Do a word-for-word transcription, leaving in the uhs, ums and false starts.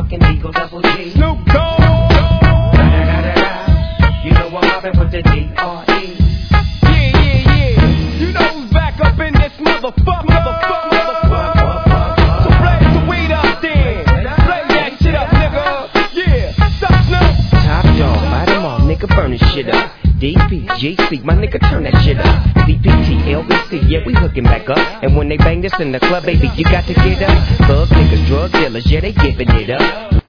motherfucking Eagle Double G. Snoop Dogg. You know I'm mobbing with the D R E. Yeah, yeah, yeah. You know who's back up in this motherfucker. Motherfucker, motherfucker. So blaze the weed up then. Blaze that shit up, nigga. Yeah, stop Snoop. Top dog, light them all, nigga, burn this shit up. D P, G C, my nigga, turn that shit up. C P T, L B C, yeah, we hooking back up. And when they bang this in the club, baby, you got to get up. Thug niggas, drug dealers, yeah, they giving it up.